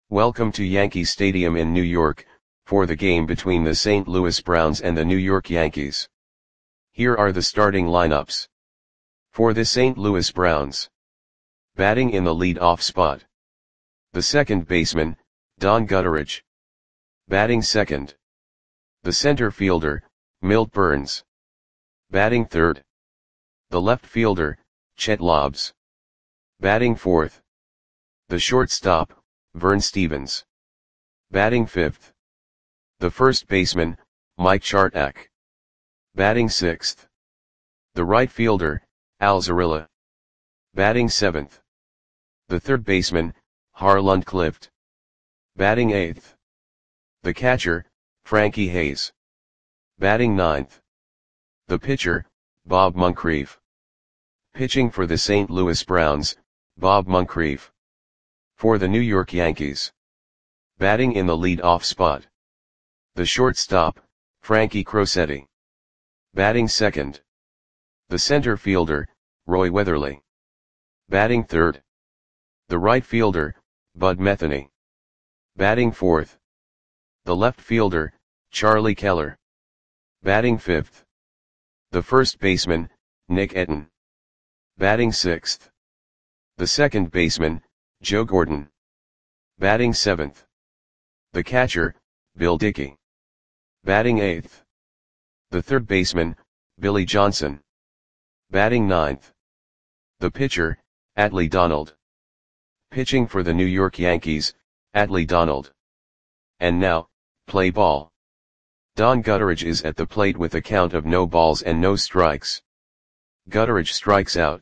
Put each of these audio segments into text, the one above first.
Welcome to Yankee Stadium in New York, for the game between the St. Louis Browns and the New York Yankees. Here are the starting lineups. For the St. Louis Browns. Batting in the lead-off spot. The second baseman, Don Gutteridge. Batting second. The center fielder, Milt Burns. Batting third. The left fielder, Chet Lobbs. Batting fourth. The shortstop, Vern Stephens. Batting fifth. The first baseman, Mike Chartak. Batting sixth. The right fielder, Al Zarilla. Batting seventh. The third baseman, Harland Clift. Batting eighth. The catcher, Frankie Hayes. Batting ninth. The pitcher, Bob Moncrief. Pitching for the St. Louis Browns, Bob Moncrief. For the New York Yankees. Batting in the lead-off spot. The shortstop, Frankie Crosetti. Batting second. The center fielder, Roy Weatherly. Batting third. The right fielder, Bud Metheny. Batting fourth. The left fielder, Charlie Keller. Batting fifth. The first baseman, Nick Etten. Batting sixth. The second baseman, Joe Gordon. Batting seventh. The catcher, Bill Dickey. Batting eighth. The third baseman, Billy Johnson. Batting ninth. The pitcher, Atlee Donald. Pitching for the New York Yankees, Atlee Donald. And now, play ball. Don Gutteridge is at the plate with a count of no balls and no strikes. Gutteridge strikes out.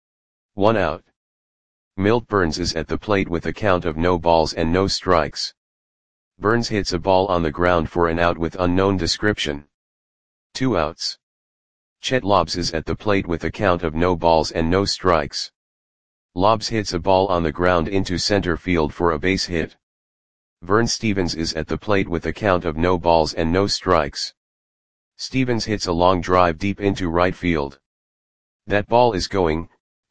1 out. Milt Burns is at the plate with a count of no balls and no strikes. Burns hits a ball on the ground for an out with unknown description. 2 outs. Chet Lobbs is at the plate with a count of no balls and no strikes. Lobbs hits a ball on the ground into center field for a base hit. Vern Stephens is at the plate with a count of no balls and no strikes. Stephens hits a long drive deep into right field. That ball is gone.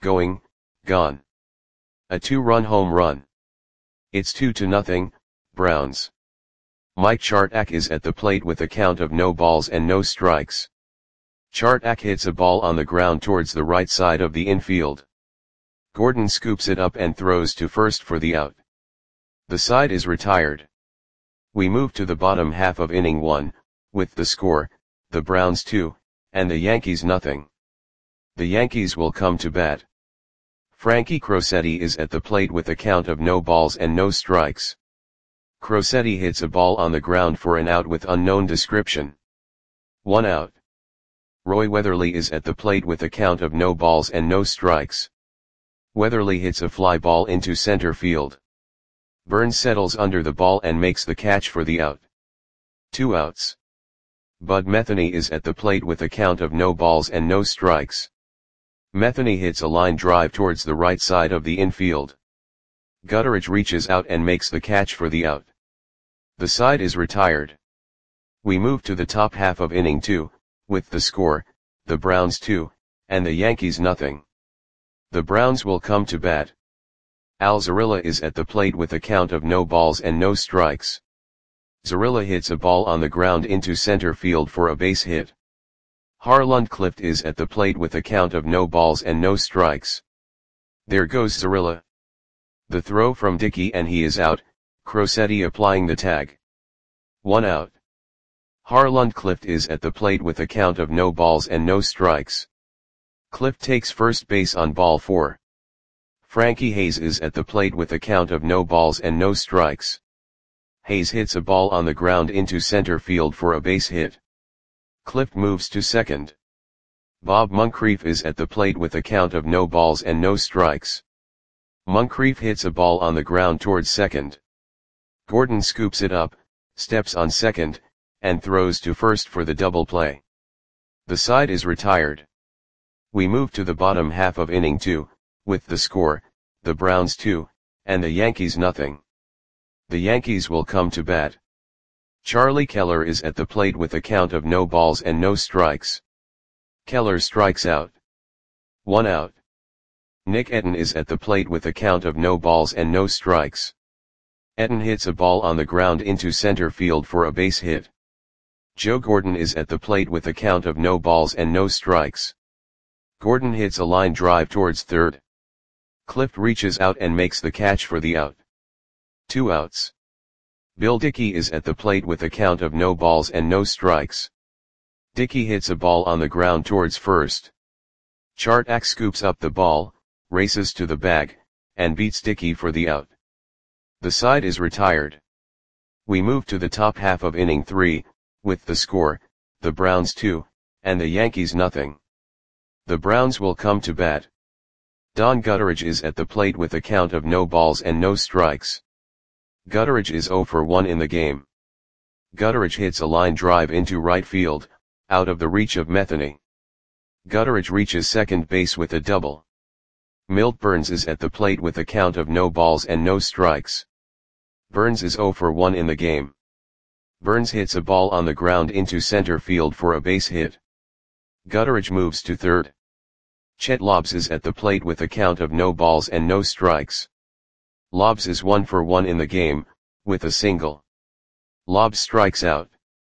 A 2-run home run. It's 2-0, Browns. Mike Chartak is at the plate with a count of no balls and no strikes. Chartak hits a ball on the ground towards the right side of the infield. Gordon scoops it up and throws to first for the out. The side is retired. We move to the bottom half of inning 1, with the score, the Browns 2, and the Yankees 0. The Yankees will come to bat. Frankie Crosetti is at the plate with a count of no balls and no strikes. Crosetti hits a ball on the ground for an out with unknown description. 1 out. Roy Weatherly is at the plate with a count of no balls and no strikes. Weatherly hits a fly ball into center field. Burns settles under the ball and makes the catch for the out. 2 outs. Bud Metheny is at the plate with a count of no balls and no strikes. Metheny hits a line drive towards the right side of the infield. Gutteridge reaches out and makes the catch for the out. The side is retired. We move to the top half of inning 2, with the score, the Browns 2, and the Yankees 0. The Browns will come to bat. Al Zarilla is at the plate with a count of no balls and no strikes. Zarilla hits a ball on the ground into center field for a base hit. Harland Clift is at the plate with a count of no balls and no strikes. There goes Zarilla. The throw from Dickey and he is out, Crosetti applying the tag. 1 out. Harland Clift is at the plate with a count of no balls and no strikes. Clift takes first base on ball 4. Frankie Hayes is at the plate with a count of no balls and no strikes. Hayes hits a ball on the ground into center field for a base hit. Clift moves to second. Bob Moncrief is at the plate with a count of no balls and no strikes. Moncrief hits a ball on the ground towards second. Gordon scoops it up, steps on second, and throws to first for the double play. The side is retired. We move to the bottom half of inning 2, with the score, the Browns 2, and the Yankees 0. The Yankees will come to bat. Charlie Keller is at the plate with a count of no balls and no strikes. Keller strikes out. 1 out. Nick Etten is at the plate with a count of no balls and no strikes. Etten hits a ball on the ground into center field for a base hit. Joe Gordon is at the plate with a count of no balls and no strikes. Gordon hits a line drive towards third. Clift reaches out and makes the catch for the out. 2 outs. Bill Dickey is at the plate with a count of no balls and no strikes. Dickey hits a ball on the ground towards first. Chartak scoops up the ball, races to the bag, and beats Dickey for the out. The side is retired. We move to the top half of inning 3, with the score, the Browns 2, and the Yankees nothing. The Browns will come to bat. Don Gutteridge is at the plate with a count of no balls and no strikes. Gutteridge is 0 for 1 in the game. Gutteridge hits a line drive into right field, out of the reach of Metheny. Gutteridge reaches second base with a double. Milt Burns is at the plate with a count of no balls and no strikes. Burns is 0 for 1 in the game. Burns hits a ball on the ground into center field for a base hit. Gutteridge moves to third. Chet Lobbs is at the plate with a count of no balls and no strikes. Lobbs is 1 for 1 in the game, with a single. Lobbs strikes out.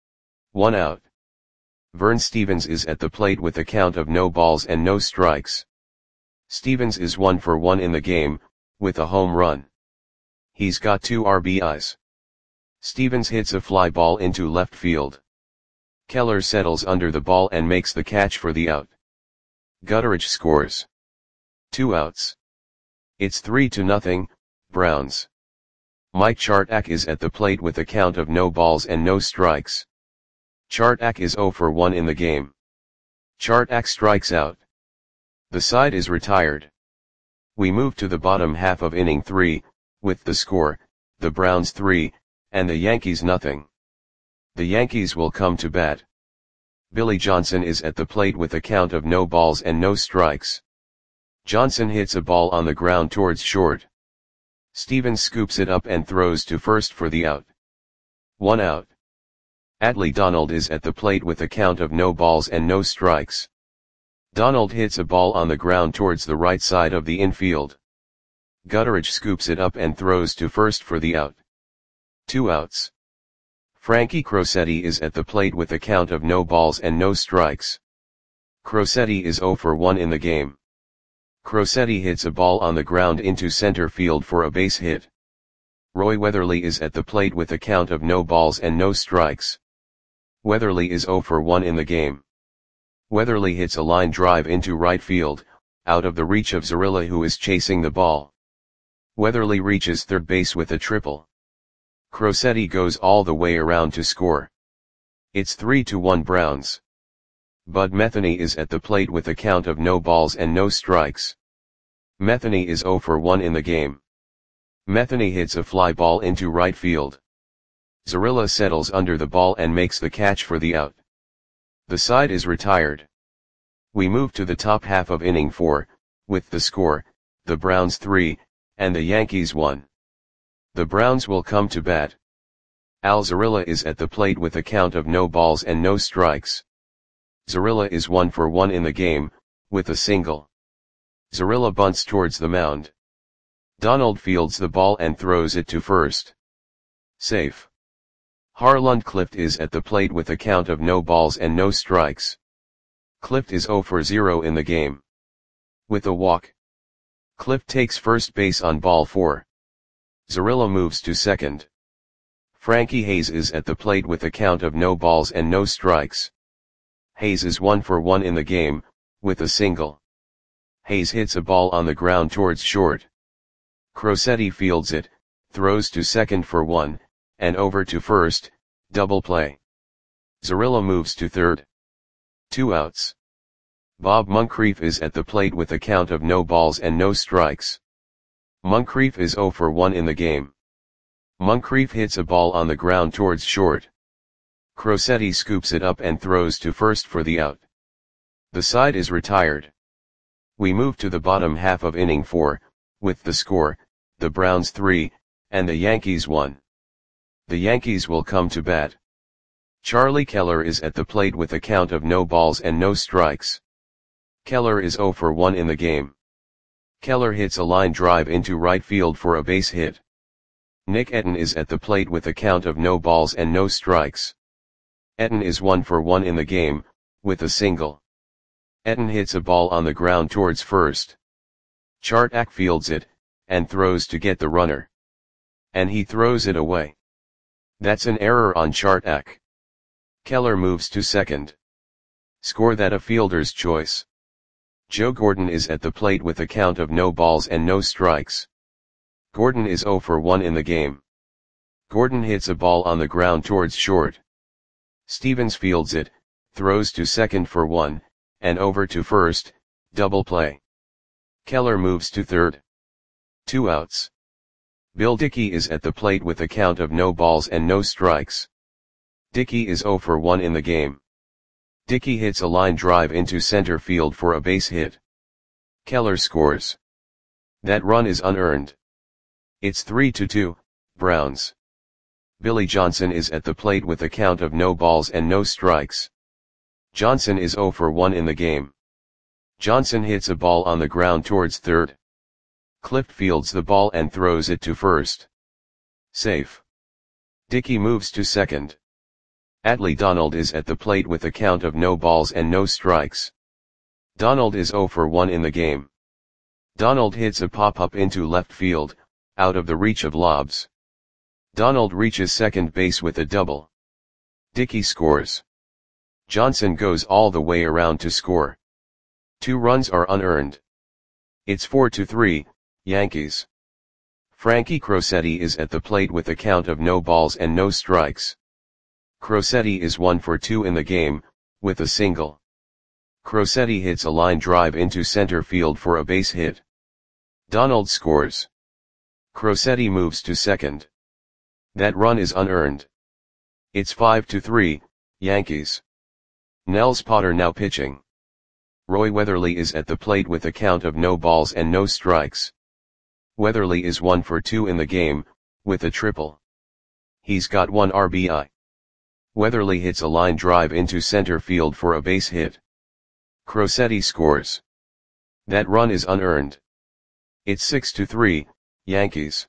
1 out. Vern Stevens is at the plate with a count of no balls and no strikes. Stevens is 1 for 1 in the game, with a home run. He's got 2 RBIs. Stevens hits a fly ball into left field. Keller settles under the ball and makes the catch for the out. Gutteridge scores. 2 outs. It's 3-0, Browns. Mike Chartak is at the plate with a count of no balls and no strikes. Chartak is 0 for 1 in the game. Chartak strikes out. The side is retired. We move to the bottom half of inning 3, with the score, the Browns 3, and the Yankees nothing. The Yankees will come to bat. Billy Johnson is at the plate with a count of no balls and no strikes. Johnson hits a ball on the ground towards short. Stevens scoops it up and throws to first for the out. 1 out. Adley Donald is at the plate with a count of no balls and no strikes. Donald hits a ball on the ground towards the right side of the infield. Gutteridge scoops it up and throws to first for the out. 2 outs. Frankie Crosetti is at the plate with a count of no balls and no strikes. Crosetti is 0 for 1 in the game. Crosetti hits a ball on the ground into center field for a base hit. Roy Weatherly is at the plate with a count of no balls and no strikes. Weatherly is 0 for 1 in the game. Weatherly hits a line drive into right field, out of the reach of Zarilla who is chasing the ball. Weatherly reaches third base with a triple. Crosetti goes all the way around to score. It's 3-1 Browns. Bud Metheny is at the plate with a count of no balls and no strikes. Metheny is 0 for 1 in the game. Metheny hits a fly ball into right field. Zarilla settles under the ball and makes the catch for the out. The side is retired. We move to the top half of inning 4, with the score, the Browns 3, and the Yankees 1. The Browns will come to bat. Al Zarilla is at the plate with a count of no balls and no strikes. Zarilla is 1 for 1 in the game, with a single. Zarilla bunts towards the mound. Donald fields the ball and throws it to first. Safe. Harlund Clift is at the plate with a count of no balls and no strikes. Clift is 0 for 0 in the game. With a walk. Clift takes first base on ball 4. Zarilla moves to second. Frankie Hayes is at the plate with a count of no balls and no strikes. Hayes is 1 for 1 in the game, with a single. Hayes hits a ball on the ground towards short. Crosetti fields it, throws to second for 1, and over to first, double play. Zarilla moves to third. 2 outs. Bob Moncrief is at the plate with a count of no balls and no strikes. Moncrief is 0 for 1 in the game. Moncrief hits a ball on the ground towards short. Crosetti scoops it up and throws to first for the out. The side is retired. We move to the bottom half of inning 4, with the score, the Browns 3, and the Yankees 1. The Yankees will come to bat. Charlie Keller is at the plate with a count of no balls and no strikes. Keller is 0 for 1 in the game. Keller hits a line drive into right field for a base hit. Nick Etten is at the plate with a count of no balls and no strikes. Etten is 1 for 1 in the game, with a single. Etten hits a ball on the ground towards first. Chartak fields it, and throws to get the runner. And he throws it away. That's an error on Chartak. Keller moves to second. Score that a fielder's choice. Joe Gordon is at the plate with a count of no balls and no strikes. Gordon is 0 for 1 in the game. Gordon hits a ball on the ground towards short. Stevens fields it, throws to second for 1, and over to first, double play. Keller moves to third. 2 outs. Bill Dickey is at the plate with a count of no balls and no strikes. Dickey is 0 for 1 in the game. Dickey hits a line drive into center field for a base hit. Keller scores. That run is unearned. It's 3-2, Browns. Billy Johnson is at the plate with a count of no balls and no strikes. Johnson is 0 for 1 in the game. Johnson hits a ball on the ground towards third. Clift fields the ball and throws it to first. Safe. Dickey moves to second. Atlee Donald is at the plate with a count of no balls and no strikes. Donald is 0 for 1 in the game. Donald hits a pop-up into left field, out of the reach of lobs. Donald reaches second base with a double. Dickey scores. Johnson goes all the way around to score. 2 runs are unearned. It's 4-3, Yankees. Frankie Crosetti is at the plate with a count of no balls and no strikes. Crosetti is 1 for 2 in the game, with a single. Crosetti hits a line drive into center field for a base hit. Donald scores. Crosetti moves to second. That run is unearned. It's 5-3, Yankees. Nels Potter now pitching. Roy Weatherly is at the plate with a count of no balls and no strikes. Weatherly is 1 for 2 in the game, with a triple. He's got 1 RBI. Weatherly hits a line drive into center field for a base hit. Crosetti scores. That run is unearned. It's 6-3, Yankees.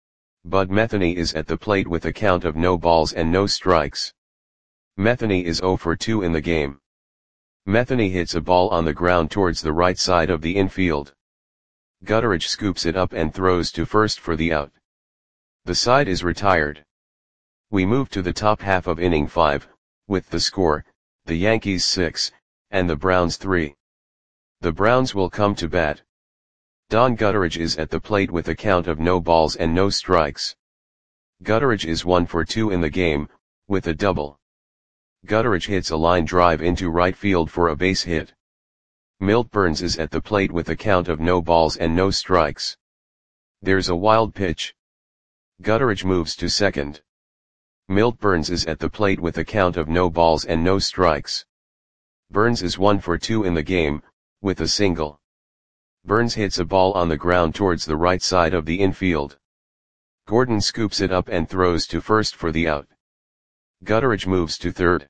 Bud Metheny is at the plate with a count of no balls and no strikes. Metheny is 0 for 2 in the game. Metheny hits a ball on the ground towards the right side of the infield. Gutteridge scoops it up and throws to first for the out. The side is retired. We move to the top half of inning 5, with the score, the Yankees 6, and the Browns 3. The Browns will come to bat. Don Gutteridge is at the plate with a count of no balls and no strikes. Gutteridge is 1 for 2 in the game, with a double. Gutteridge hits a line drive into right field for a base hit. Milt Burns is at the plate with a count of no balls and no strikes. There's a wild pitch. Gutteridge moves to second. Milt Burns is at the plate with a count of no balls and no strikes. Burns is 1 for 2 in the game, with a single. Burns hits a ball on the ground towards the right side of the infield. Gordon scoops it up and throws to first for the out. Gutteridge moves to third.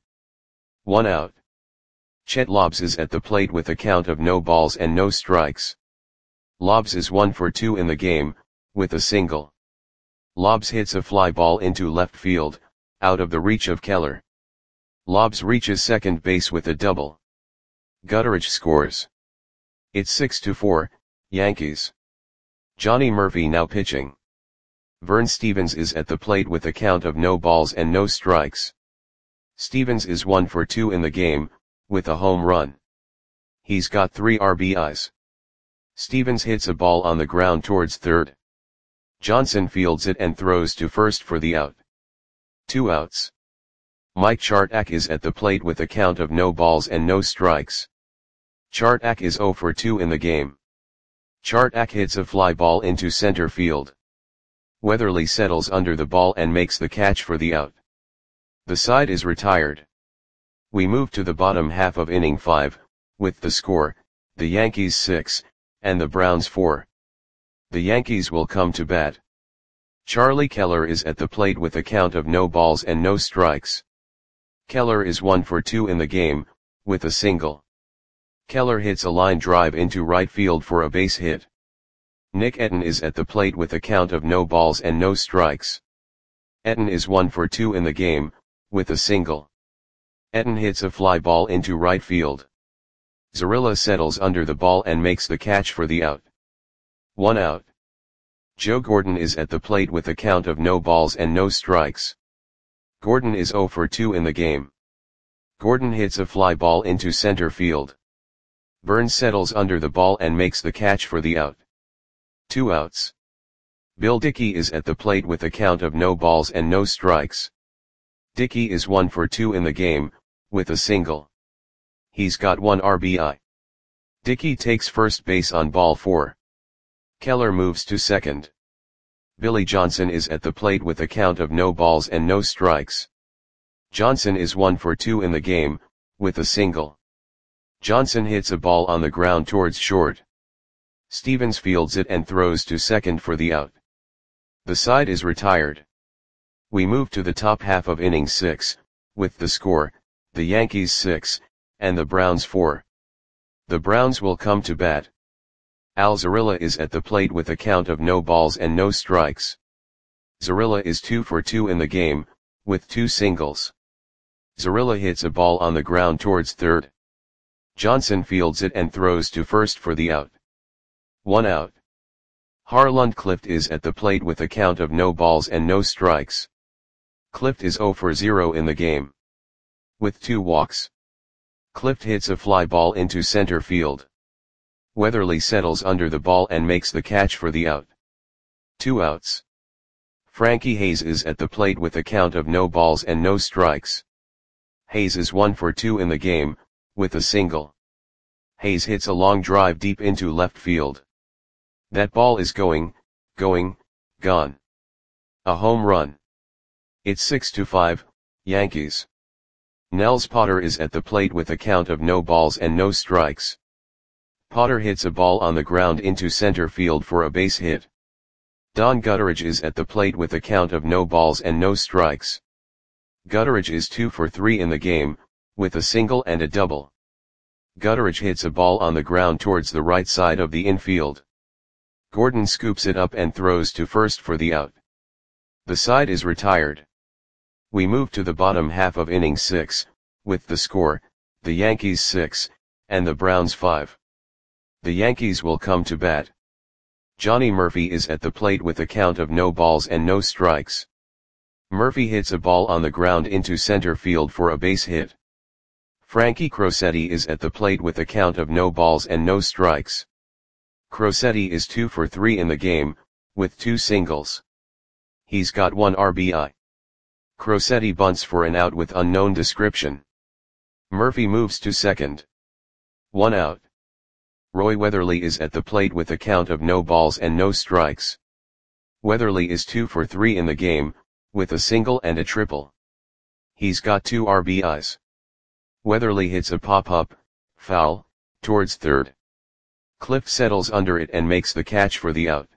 1 out. Chet Lobbs is at the plate with a count of no balls and no strikes. Lobbs is 1 for 2 in the game, with a single. Lobbs hits a fly ball into left field, out of the reach of Keller. Lobbs reaches second base with a double. Gutteridge scores. It's 6-4, Yankees. Johnny Murphy now pitching. Vern Stevens is at the plate with a count of no balls and no strikes. Stevens is 1 for 2 in the game, with a home run. He's got 3 RBIs. Stevens hits a ball on the ground towards third. Johnson fields it and throws to first for the out. 2 outs. Mike Chartak is at the plate with a count of no balls and no strikes. Chartak is 0 for 2 in the game. Chartak hits a fly ball into center field. Weatherly settles under the ball and makes the catch for the out. The side is retired. We move to the bottom half of inning 5, with the score, the Yankees 6, and the Browns 4. The Yankees will come to bat. Charlie Keller is at the plate with a count of no balls and no strikes. Keller is 1 for 2 in the game, with a single. Keller hits a line drive into right field for a base hit. Nick Etten is at the plate with a count of no balls and no strikes. Etten is 1 for 2 in the game, with a single. Etten hits a fly ball into right field. Zarilla settles under the ball and makes the catch for the out. 1 out. Joe Gordon is at the plate with a count of no balls and no strikes. Gordon is 0 for 2 in the game. Gordon hits a fly ball into center field. Burns settles under the ball and makes the catch for the out. 2 outs. Bill Dickey is at the plate with a count of no balls and no strikes. Dickey is 1 for 2 in the game, with a single. He's got 1 RBI. Dickey takes first base on ball 4. Keller moves to second. Billy Johnson is at the plate with a count of no balls and no strikes. Johnson is 1 for 2 in the game, with a single. Johnson hits a ball on the ground towards short. Stevens fields it and throws to second for the out. The side is retired. We move to the top half of inning 6, with the score, the Yankees 6, and the Browns 4. The Browns will come to bat. Al Zarilla is at the plate with a count of no balls and no strikes. Zarilla is 2 for 2 in the game, with 2 singles. Zarilla hits a ball on the ground towards third. Johnson fields it and throws to first for the out. 1 out. Harland Clift is at the plate with a count of no balls and no strikes. Clift is 0 for 0 in the game, with 2 walks. Clift hits a fly ball into center field. Weatherly settles under the ball and makes the catch for the out. 2 outs. Frankie Hayes is at the plate with a count of no balls and no strikes. Hayes is 1 for 2 in the game, with a single. Hayes hits a long drive deep into left field. That ball is going, gone. A home run. It's 6-5, Yankees. Nels Potter is at the plate with a count of no balls and no strikes. Potter hits a ball on the ground into center field for a base hit. Don Gutteridge is at the plate with a count of no balls and no strikes. Gutteridge is 2 for 3 in the game, with a single and a double. Gutteridge hits a ball on the ground towards the right side of the infield. Gordon scoops it up and throws to first for the out. The side is retired. We move to the bottom half of inning 6, with the score, the Yankees 6, and the Browns 5. The Yankees will come to bat. Johnny Murphy is at the plate with a count of no balls and no strikes. Murphy hits a ball on the ground into center field for a base hit. Frankie Crosetti is at the plate with a count of no balls and no strikes. Crosetti is 2 for 3 in the game, with 2 singles. He's got 1 RBI. Crosetti bunts for an out with unknown description. Murphy moves to second. 1 out. Roy Weatherly is at the plate with a count of no balls and no strikes. Weatherly is 2 for 3 in the game, with a single and a triple. He's got 2 RBIs. Weatherly hits a pop-up, foul, towards third. Clift settles under it and makes the catch for the out.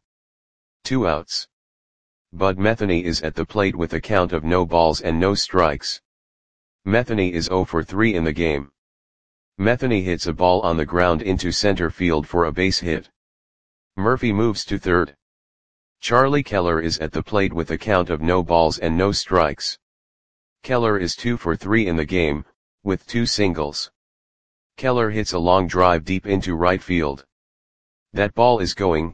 2 outs. Bud Metheny is at the plate with a count of no balls and no strikes. Metheny is 0 for 3 in the game. Metheny hits a ball on the ground into center field for a base hit. Murphy moves to third. Charlie Keller is at the plate with a count of no balls and no strikes. Keller is 2 for 3 in the game, with 2 singles. Keller hits a long drive deep into right field. That ball is going,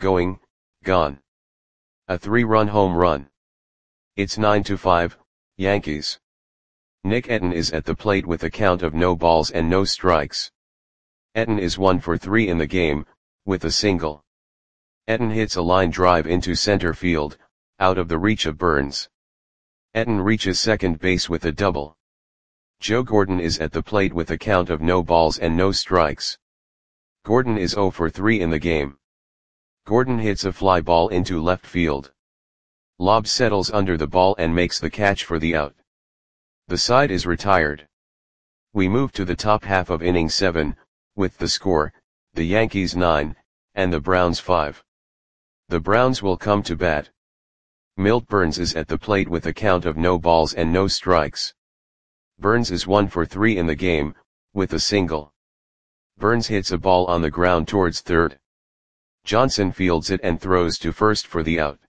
gone. A 3-run home run. It's 9-5, Yankees. Nick Etten is at the plate with a count of no balls and no strikes. Etten is 1 for 3 in the game, with a single. Etten hits a line drive into center field, out of the reach of Burns. Etten reaches second base with a double. Joe Gordon is at the plate with a count of no balls and no strikes. Gordon is 0 for 3 in the game. Gordon hits a fly ball into left field. Lobb settles under the ball and makes the catch for the out. The side is retired. We move to the top half of inning 7, with the score, the Yankees 9, and the Browns 5. The Browns will come to bat. Milt Burns is at the plate with a count of no balls and no strikes. Burns is 1 for 3 in the game, with a single. Burns hits a ball on the ground towards third. Johnson fields it and throws to first for the out.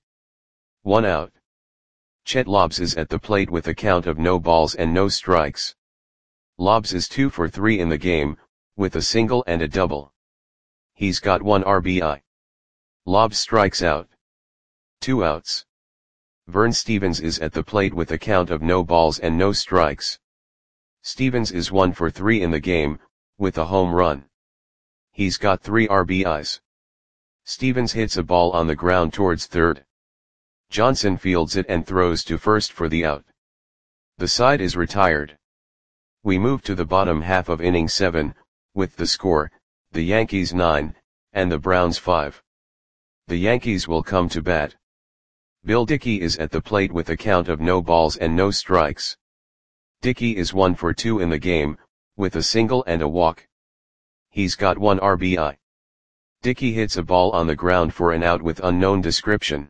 1 out. Chet Lobs is at the plate with a count of no balls and no strikes. Lobs is 2 for 3 in the game, with a single and a double. He's got 1 RBI. Lobs strikes out. 2 outs. Vern Stephens is at the plate with a count of no balls and no strikes. Stephens is 1 for 3 in the game, with a home run. He's got 3 RBIs. Stephens hits a ball on the ground towards third. Johnson fields it and throws to first for the out. The side is retired. We move to the bottom half of inning 7, with the score, the Yankees 9, and the Browns 5. The Yankees will come to bat. Bill Dickey is at the plate with a count of no balls and no strikes. Dickey is 1 for 2 in the game, with a single and a walk. He's got 1 RBI. Dickey hits a ball on the ground for an out with unknown description.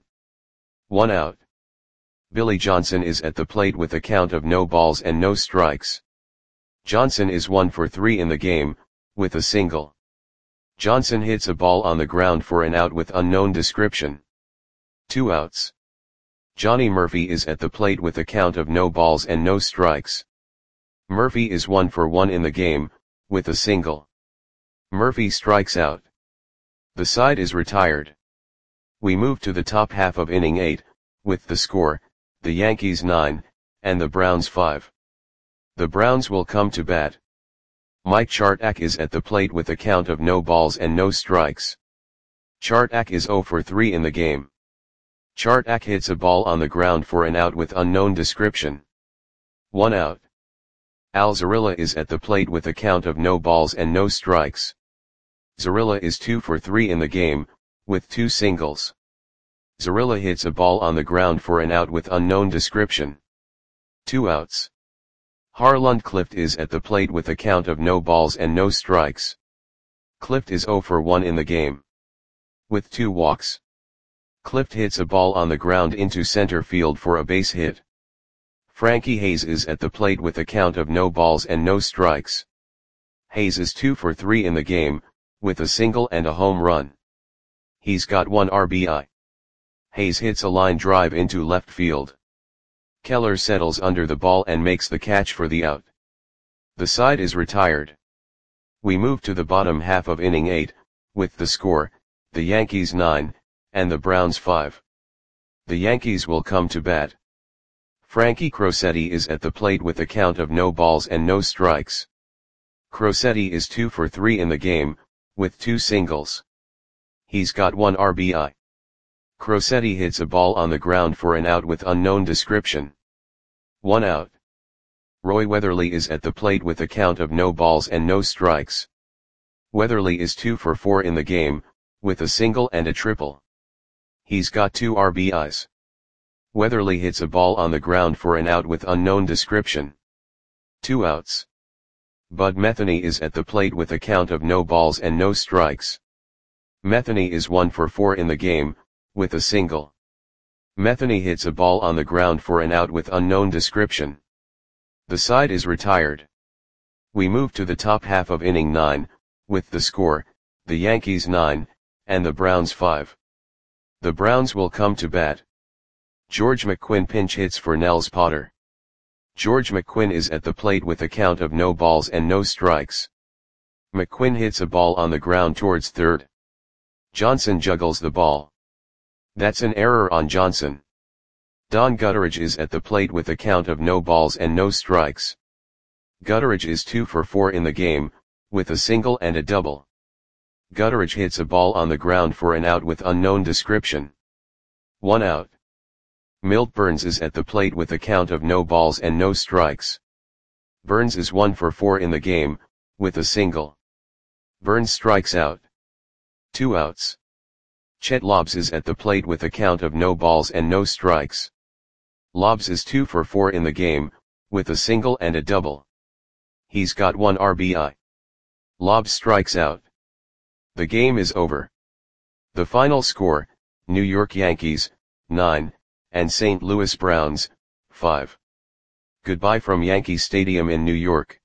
1 out. Billy Johnson is at the plate with a count of no balls and no strikes. Johnson is 1 for 3 in the game, with a single. Johnson hits a ball on the ground for an out with unknown description. 2 outs. Johnny Murphy is at the plate with a count of no balls and no strikes. Murphy is 1 for 1 in the game, with a single. Murphy strikes out. The side is retired. We move to the top half of inning 8, with the score, the Yankees 9, and the Browns 5. The Browns will come to bat. Mike Chartak is at the plate with a count of no balls and no strikes. Chartak is 0 for 3 in the game. Chartak hits a ball on the ground for an out with unknown description. 1 out. Al Zarilla is at the plate with a count of no balls and no strikes. Zarilla is 2 for 3 in the game, with 2 singles. Zarilla hits a ball on the ground for an out with unknown description. 2 outs. Harland Clift is at the plate with a count of no balls and no strikes. Clift is 0 for 1 in the game, with 2 walks. Clift hits a ball on the ground into center field for a base hit. Frankie Hayes is at the plate with a count of no balls and no strikes. Hayes is 2 for 3 in the game, with a single and a home run. He's got 1 RBI. Hayes hits a line drive into left field. Keller settles under the ball and makes the catch for the out. The side is retired. We move to the bottom half of inning 8, with the score, the Yankees 9, and the Browns 5. The Yankees will come to bat. Frankie Crosetti is at the plate with a count of no balls and no strikes. Crosetti is 2 for 3 in the game, with 2 singles. He's got 1 RBI. Crosetti hits a ball on the ground for an out with unknown description. 1 out. Roy Weatherly is at the plate with a count of no balls and no strikes. Weatherly is 2 for 4 in the game, with a single and a triple. He's got 2 RBIs. Weatherly hits a ball on the ground for an out with unknown description. 2 outs. Bud Metheny is at the plate with a count of no balls and no strikes. Metheny is 1 for 4 in the game, with a single. Metheny hits a ball on the ground for an out with unknown description. The side is retired. We move to the top half of inning 9, with the score, the Yankees 9, and the Browns 5. The Browns will come to bat. George McQuinn pinch hits for Nels Potter. George McQuinn is at the plate with a count of no balls and no strikes. McQuinn hits a ball on the ground towards third. Johnson juggles the ball. That's an error on Johnson. Don Gutteridge is at the plate with a count of no balls and no strikes. Gutteridge is 2 for 4 in the game, with a single and a double. Gutteridge hits a ball on the ground for an out with unknown description. 1 out. Milt Burns is at the plate with a count of no balls and no strikes. Burns is 1 for 4 in the game, with a single. Burns strikes out. 2 outs. Chet Lobs is at the plate with a count of no balls and no strikes. Lobs is 2 for 4 in the game, with a single and a double. He's got 1 RBI. Lobs strikes out. The game is over. The final score, New York Yankees, 9, and St. Louis Browns, 5. Goodbye from Yankee Stadium in New York.